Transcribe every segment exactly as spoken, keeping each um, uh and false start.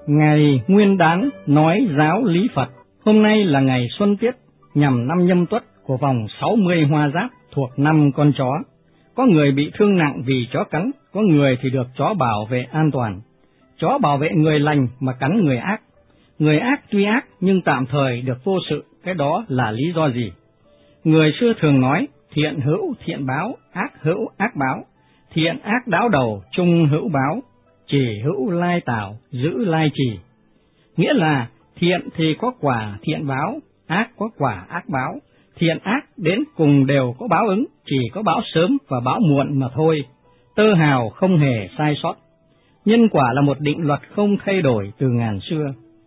Ngày Nguyên Đán nói giáo lý Phật. Hôm nay là ngày Xuân Tiết, nhằm năm Nhâm Tuất của vòng sáu mươi Hoa Giáp thuộc năm con chó. Có người bị thương nặng vì chó cắn, có người thì được chó bảo vệ an toàn. Chó bảo vệ người lành mà cắn người ác. Người ác tuy ác nhưng tạm thời được vô sự, cái đó là lý do gì? Người xưa thường nói, thiện hữu thiện báo, ác hữu ác báo, thiện ác đáo đầu, chung hữu báo, chỉ hữu lai tạo, giữ lai trì. Nghĩa là thiện thì có quả thiện báo, ác có quả ác báo, thiện ác đến cùng đều có báo ứng, chỉ có báo sớm và báo muộn mà thôi, tơ hào không hề sai sót. Nhân quả là một định luật không thay đổi từ ngàn xưa.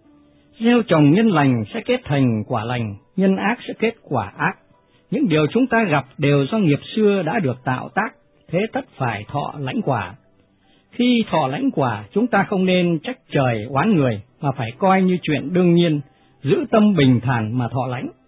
Gieo trồng nhân lành sẽ kết thành quả lành, nhân ác sẽ kết quả ác. Những điều chúng ta gặp đều do nghiệp xưa đã được tạo tác, thế tất phải thọ lãnh quả. Khi thọ lãnh quả, chúng ta không nên trách trời oán người, mà phải coi như chuyện đương nhiên, giữ tâm bình thản mà thọ lãnh.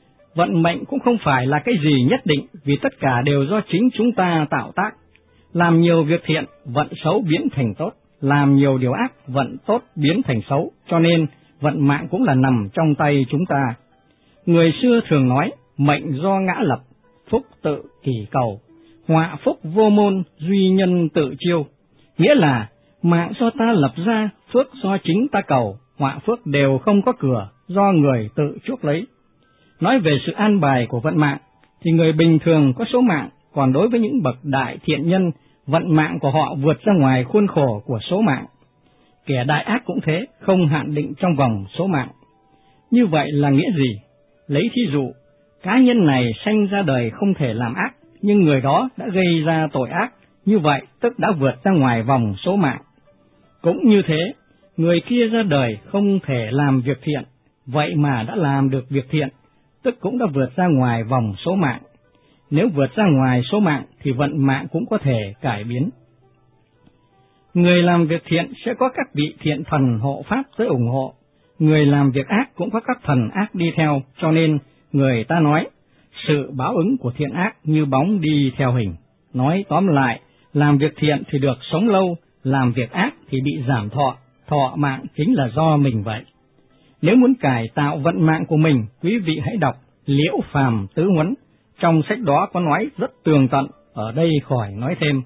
Vận mệnh cũng không phải là cái gì nhất định, vì tất cả đều do chính chúng ta tạo tác. Làm nhiều việc thiện, vận xấu biến thành tốt, làm nhiều điều ác, vận tốt biến thành xấu, cho nên vận mạng cũng là nằm trong tay chúng ta. Người xưa thường nói, mệnh do ngã lập, phúc tự kỳ cầu, họa phúc vô môn, duy nhân tự chiêu. Nghĩa là mạng do ta lập ra, phước do chính ta cầu, họa phước đều không có cửa, do người tự chuốc lấy. Nói về sự an bài của vận mạng, thì người bình thường có số mạng, còn đối với những bậc đại thiện nhân, vận mạng của họ vượt ra ngoài khuôn khổ của số mạng. Kẻ đại ác cũng thế, không hạn định trong vòng số mạng. Như vậy là nghĩa gì? Lấy thí dụ, cá nhân này sanh ra đời không thể làm ác, nhưng người đó đã gây ra tội ác, như vậy tức đã vượt ra ngoài vòng số mạng. Cũng như thế, người kia ra đời không thể làm việc thiện, vậy mà đã làm được việc thiện, tức cũng đã vượt ra ngoài vòng số mạng. Nếu vượt ra ngoài số mạng thì vận mạng cũng có thể cải biến. Người làm việc thiện sẽ có các vị thiện thần hộ pháp tới ủng hộ, người làm việc ác cũng có các thần ác đi theo, cho nên người ta nói, sự báo ứng của thiện ác như bóng đi theo hình. Nói tóm lại, làm việc thiện thì được sống lâu, làm việc ác thì bị giảm thọ, thọ mạng chính là do mình vậy. Nếu muốn cải tạo vận mạng của mình, quý vị hãy đọc Liễu Phàm Tứ Huấn, trong sách đó có nói rất tường tận, ở đây khỏi nói thêm.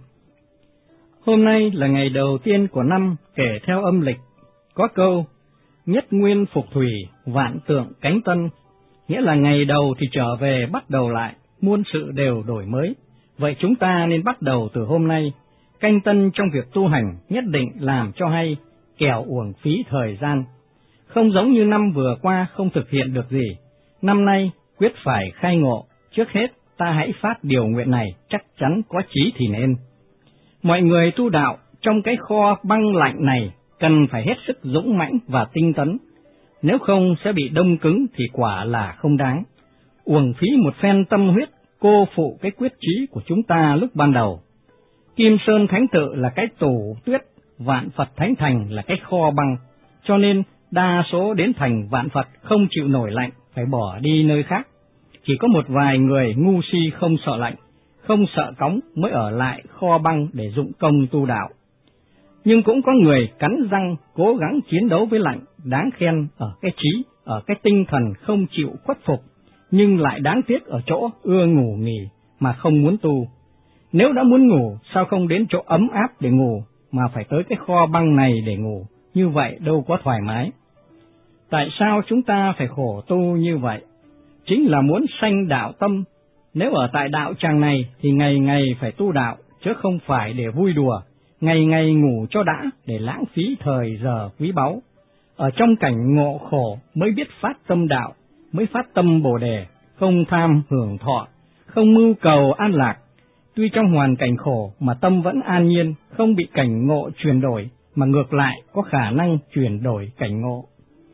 Hôm nay là ngày đầu tiên của năm kể theo âm lịch, có câu, nhất nguyên phục thủy, vạn tượng cánh tân, nghĩa là ngày đầu thì trở về bắt đầu lại, muôn sự đều đổi mới. Vậy chúng ta nên bắt đầu từ hôm nay, canh tân trong việc tu hành nhất định làm cho hay, kẻo uổng phí thời gian. Không giống như năm vừa qua không thực hiện được gì, năm nay quyết phải khai ngộ, trước hết ta hãy phát điều nguyện này, chắc chắn có chí thì nên. Mọi người tu đạo trong cái kho băng lạnh này cần phải hết sức dũng mãnh và tinh tấn, nếu không sẽ bị đông cứng thì quả là không đáng. Uổng phí một phen tâm huyết, cô phụ cái quyết chí của chúng ta lúc ban đầu. Kim Sơn Thánh Tự là cái tủ tuyết, Vạn Phật Thánh Thành là cái kho băng, cho nên đa số đến thành Vạn Phật không chịu nổi lạnh, phải bỏ đi nơi khác. Chỉ có một vài người ngu si không sợ lạnh, không sợ cóng mới ở lại kho băng để dụng công tu đạo. Nhưng cũng có người cắn răng cố gắng chiến đấu với lạnh, đáng khen ở cái trí, ở cái tinh thần không chịu khuất phục, nhưng lại đáng tiếc ở chỗ ưa ngủ nghỉ mà không muốn tu. Nếu đã muốn ngủ, sao không đến chỗ ấm áp để ngủ, mà phải tới cái kho băng này để ngủ, như vậy đâu có thoải mái. Tại sao chúng ta phải khổ tu như vậy? Chính là muốn sanh đạo tâm. Nếu ở tại đạo tràng này thì ngày ngày phải tu đạo, chứ không phải để vui đùa, ngày ngày ngủ cho đã để lãng phí thời giờ quý báu. Ở trong cảnh ngộ khổ mới biết phát tâm đạo, mới phát tâm Bồ Đề, không tham hưởng thọ, không mưu cầu an lạc. Tuy trong hoàn cảnh khổ mà tâm vẫn an nhiên, không bị cảnh ngộ chuyển đổi, mà ngược lại có khả năng chuyển đổi cảnh ngộ.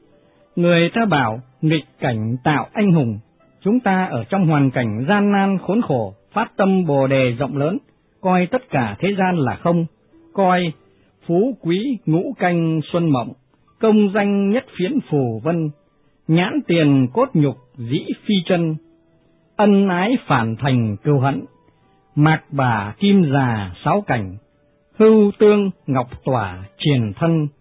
Người ta bảo nghịch cảnh tạo anh hùng, chúng ta ở trong hoàn cảnh gian nan khốn khổ, phát tâm Bồ Đề rộng lớn, coi tất cả thế gian là không, coi phú quý ngũ canh xuân mộng, công danh nhất phiến phù vân, nhãn tiền cốt nhục dĩ phi chân, ân ái phản thành cừu hận, mạc bà kim già sáu cảnh, hưu tương ngọc tỏa triền thân,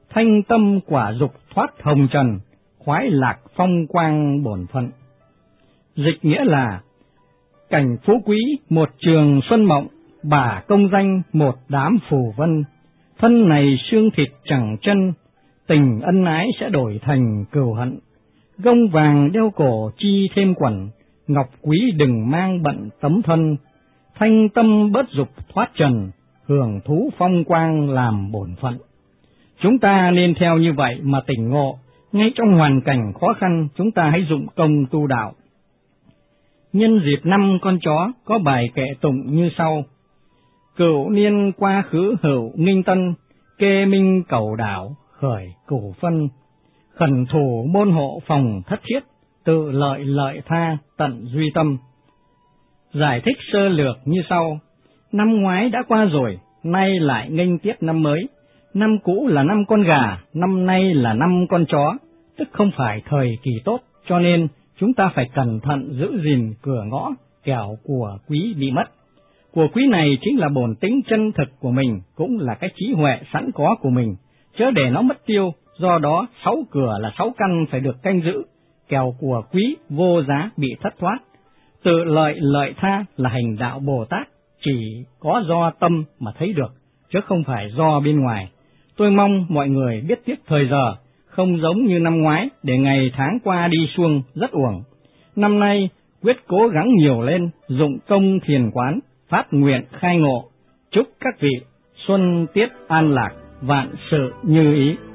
thanh tâm quả dục thoát hồng trần, khoái lạc phong quang bổn phận. Dịch nghĩa là cảnh phú quý một trường xuân mộng, bả công danh một đám phù vân, thân này xương thịt chẳng chân, tình ân ái sẽ đổi thành cừu hận. Gông vàng đeo cổ chi thêm quẩn, ngọc quý đừng mang bận tấm thân, thanh tâm bớt dục thoát trần, hưởng thú phong quang làm bổn phận. Chúng ta nên theo như vậy mà tỉnh ngộ, ngay trong hoàn cảnh khó khăn chúng ta hãy dụng công tu đạo. Nhân dịp năm con chó có bài kệ tụng như sau: Cửu niên qua khứ hữu nghinh tân, kê minh cầu đảo khởi cửu phân, khẩn thủ môn hộ phòng thất thiết, tự lợi lợi tha tận duy tâm. Giải thích sơ lược như sau: năm ngoái đã qua rồi, nay lại nghênh tiếp năm mới. Năm cũ là năm con gà, năm nay là năm con chó, tức không phải thời kỳ tốt, cho nên chúng ta phải cẩn thận giữ gìn cửa ngõ, kẻo của quý bị mất. Của quý này chính là bổn tính chân thực của mình, cũng là cái trí huệ sẵn có của mình, chớ để nó mất tiêu. Do đó sáu cửa là sáu căn phải được canh giữ, kẻo của quý vô giá bị thất thoát. Tự lợi lợi tha là hành đạo Bồ Tát, chỉ có do tâm mà thấy được, chứ không phải do bên ngoài. Tôi mong mọi người biết tiếc thời giờ, không giống như năm ngoái để ngày tháng qua đi suông rất uổng. Năm nay quyết cố gắng nhiều lên, dụng công thiền quán, phát nguyện khai ngộ. Chúc các vị xuân tiết an lạc, vạn sự như ý.